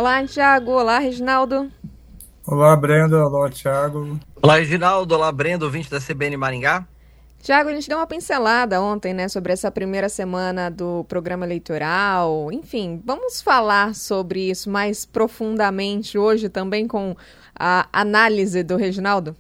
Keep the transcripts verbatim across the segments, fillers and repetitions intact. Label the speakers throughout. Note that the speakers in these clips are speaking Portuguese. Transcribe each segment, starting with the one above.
Speaker 1: Olá, Thiago. Olá, Reginaldo.
Speaker 2: Olá, Brenda. Olá, Thiago.
Speaker 3: Olá, Reginaldo. Olá, Brenda, ouvinte da C B N Maringá.
Speaker 1: Tiago, a gente deu uma pincelada ontem, né, sobre essa primeira semana do programa eleitoral. Enfim, vamos falar sobre isso mais profundamente hoje também com a análise do Reginaldo?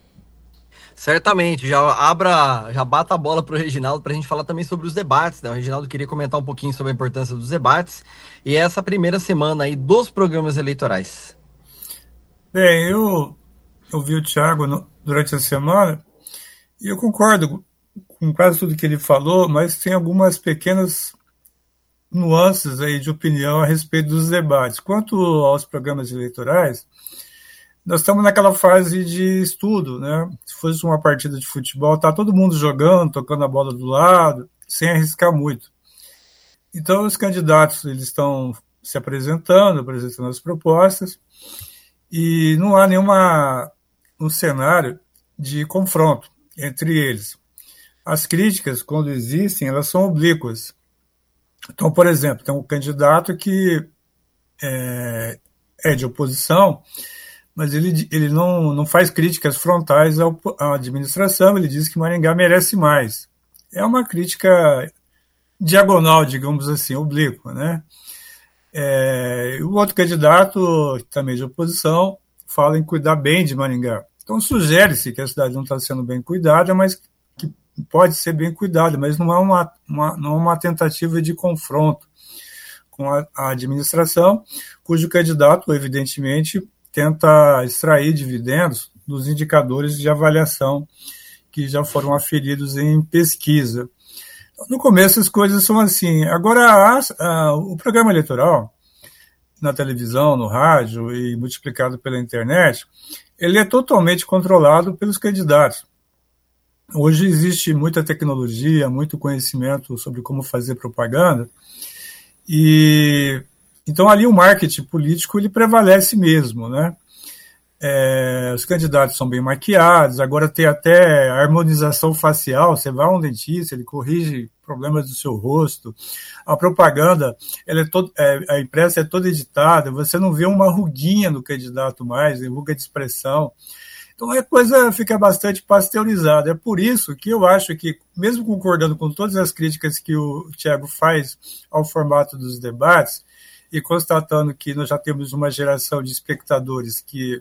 Speaker 3: Certamente, já abra, já bata a bola para o Reginaldo para a gente falar também sobre os debates, né? O Reginaldo queria comentar um pouquinho sobre a importância dos debates e essa primeira semana aí dos programas eleitorais.
Speaker 2: Bem, eu ouvi o Thiago no, durante a semana e eu concordo com quase tudo que ele falou, mas tem algumas pequenas nuances aí de opinião a respeito dos debates. Quanto aos programas eleitorais, nós estamos naquela fase de estudo, né? Se fosse uma partida de futebol, tá todo mundo jogando, tocando a bola do lado, sem arriscar muito. Então, os candidatos eles estão se apresentando, apresentando as propostas, e não há nenhuma um cenário de confronto entre eles. As críticas, quando existem, elas são oblíquas. Então, por exemplo, tem um candidato que é, é de oposição, mas ele, ele não, não faz críticas frontais ao, à administração, ele diz que Maringá merece mais. É uma crítica diagonal, digamos assim, oblíqua, né? É, o outro candidato, também de oposição, fala em cuidar bem de Maringá. Então, sugere-se que a cidade não está sendo bem cuidada, mas que pode ser bem cuidada, mas não é uma, uma, não é uma tentativa de confronto com a, a administração, cujo candidato, evidentemente, tenta extrair dividendos dos indicadores de avaliação que já foram aferidos em pesquisa. No começo as coisas são assim. Agora, a, a, o programa eleitoral, na televisão, no rádio e multiplicado pela internet, ele é totalmente controlado pelos candidatos. Hoje existe muita tecnologia, muito conhecimento sobre como fazer propaganda, e então ali o marketing político ele prevalece mesmo, né? É, os candidatos são bem maquiados, agora tem até harmonização facial, você vai a um dentista, ele corrige problemas do seu rosto, a propaganda, ela é todo, é, a impressa é toda editada, você não vê uma ruguinha no candidato mais, ruga de expressão, então a coisa fica bastante pasteurizada, é por isso que eu acho que, mesmo concordando com todas as críticas que o Thiago faz ao formato dos debates, e constatando que nós já temos uma geração de espectadores que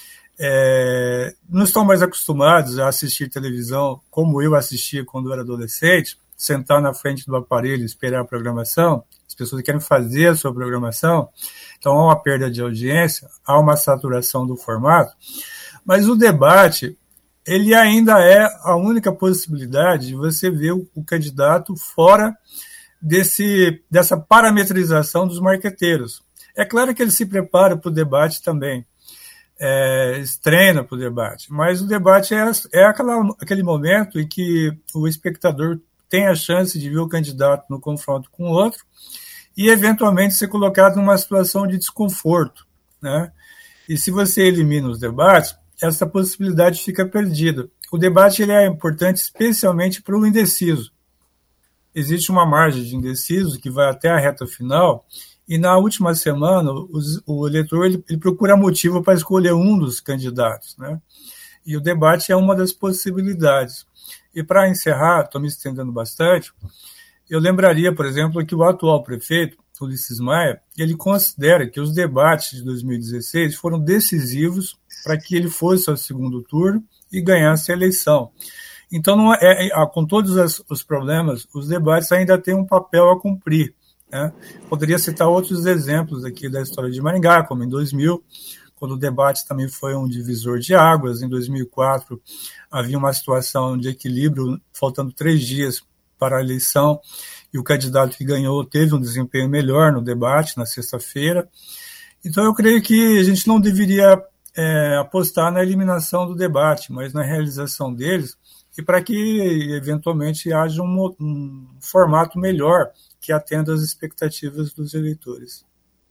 Speaker 2: é, não estão mais acostumados a assistir televisão como eu assistia quando eu era adolescente, sentar na frente do aparelho e esperar a programação, as pessoas querem fazer a sua programação, então há uma perda de audiência, há uma saturação do formato, mas o debate, ele ainda é a única possibilidade de você ver o, o candidato fora Desse, dessa parametrização dos marqueteiros. É claro que ele se prepara para o debate também, é, treina para o debate, mas o debate é, é aquela, aquele momento em que o espectador tem a chance de ver o candidato no confronto com o outro e, eventualmente, ser colocado numa situação de desconforto, né? E se você elimina os debates, essa possibilidade fica perdida. O debate ele é importante especialmente para o indeciso. Existe uma margem de indeciso que vai até a reta final e na última semana os, o eleitor ele, ele procura motivo para escolher um dos candidatos, né? E o debate é uma das possibilidades. E para encerrar, estou me estendendo bastante, eu lembraria, por exemplo, que o atual prefeito, Ulisses Maia, ele considera que os debates de dois mil e dezesseis foram decisivos para que ele fosse ao segundo turno e ganhasse a eleição. Então, não é, é, com todos as, os problemas, os debates ainda têm um papel a cumprir, né? Poderia citar outros exemplos aqui da história de Maringá, como em dois mil, quando o debate também foi um divisor de águas. Em dois mil e quatro, havia uma situação de equilíbrio, faltando três dias para a eleição, e o candidato que ganhou teve um desempenho melhor no debate, na sexta-feira. Então, eu creio que a gente não deveria é, apostar na eliminação do debate, mas na realização deles, e para que, eventualmente, haja um, um formato melhor que atenda às expectativas dos eleitores.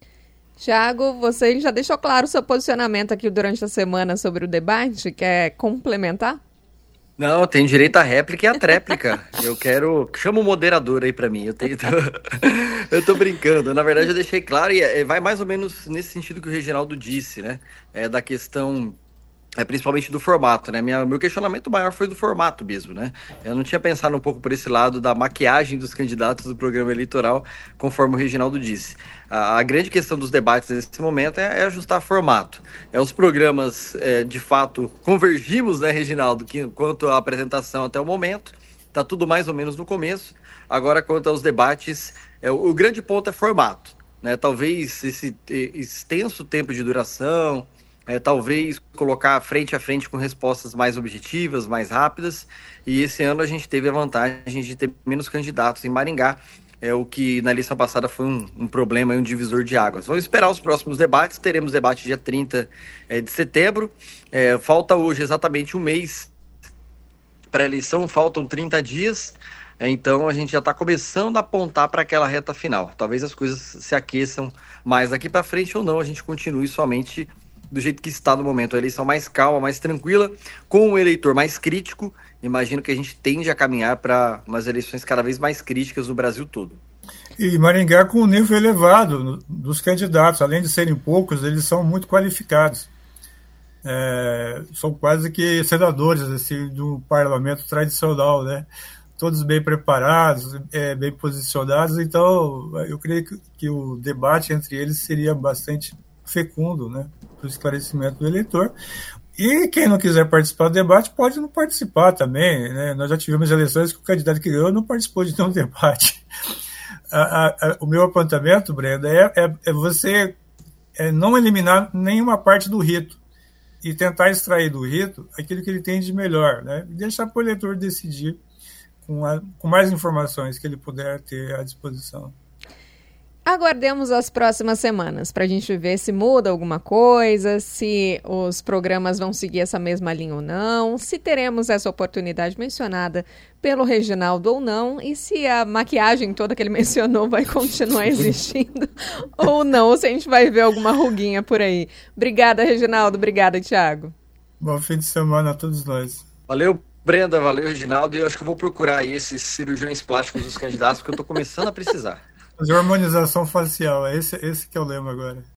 Speaker 1: Thiago, você já deixou claro o seu posicionamento aqui durante a semana sobre o debate? Quer complementar?
Speaker 3: Não, tem direito à réplica e à tréplica. Eu quero. Chama o moderador aí pra mim. Eu, tenho... eu tô brincando. Na verdade, eu deixei claro, e vai mais ou menos nesse sentido que o Reginaldo disse, né? É da questão. É principalmente do formato, né? Minha, meu questionamento maior foi do formato mesmo, né? Eu não tinha pensado um pouco por esse lado da maquiagem dos candidatos do programa eleitoral, conforme o Reginaldo disse. A, a grande questão dos debates nesse momento é, é ajustar formato. É, os programas, é, de fato, convergimos, né, Reginaldo, que, quanto à apresentação até o momento, tá tudo mais ou menos no começo. Agora, quanto aos debates, é, o, o grande ponto é formato, né? Talvez esse extenso tempo de duração, É, talvez colocar frente a frente com respostas mais objetivas, mais rápidas, e esse ano a gente teve a vantagem de ter menos candidatos em Maringá, é o que na eleição passada foi um, um problema, um divisor de águas. Vamos esperar os próximos debates, teremos debate dia trinta é, de setembro, é, falta hoje exatamente um mês para a eleição, faltam trinta dias, é, então a gente já está começando a apontar para aquela reta final. Talvez as coisas se aqueçam mais daqui para frente ou não, a gente continue somente do jeito que está no momento, a eleição mais calma, mais tranquila, com um eleitor mais crítico. Imagino que a gente tende a caminhar para umas eleições cada vez mais críticas no Brasil todo.
Speaker 2: E Maringá com um nível elevado dos candidatos, além de serem poucos, eles são muito qualificados. É, são quase que senadores assim, do parlamento tradicional, né? Todos bem preparados, é, bem posicionados, então eu creio que, que o debate entre eles seria bastante fecundo, né, para o esclarecimento do eleitor. E quem não quiser participar do debate pode não participar também, né? Nós já tivemos eleições que o candidato que ganhou não participou de nenhum debate. A, a, a, o meu apontamento, Brenda, é, é, é você é não eliminar nenhuma parte do rito e tentar extrair do rito aquilo que ele tem de melhor, né? E deixar para o eleitor decidir com, a, com mais informações que ele puder ter à disposição.
Speaker 1: Aguardemos as próximas semanas para a gente ver se muda alguma coisa, se os programas vão seguir essa mesma linha ou não, se teremos essa oportunidade mencionada pelo Reginaldo ou não, e se a maquiagem toda que ele mencionou vai continuar existindo ou não, ou se a gente vai ver alguma ruguinha por aí. Obrigada, Reginaldo. Obrigada, Thiago.
Speaker 2: Bom fim de semana a todos nós.
Speaker 3: Valeu, Brenda. Valeu, Reginaldo. E eu acho que eu vou procurar aí esses cirurgiões plásticos dos candidatos, porque eu estou começando a precisar.
Speaker 2: Fazer harmonização facial, esse, esse que é o lema agora.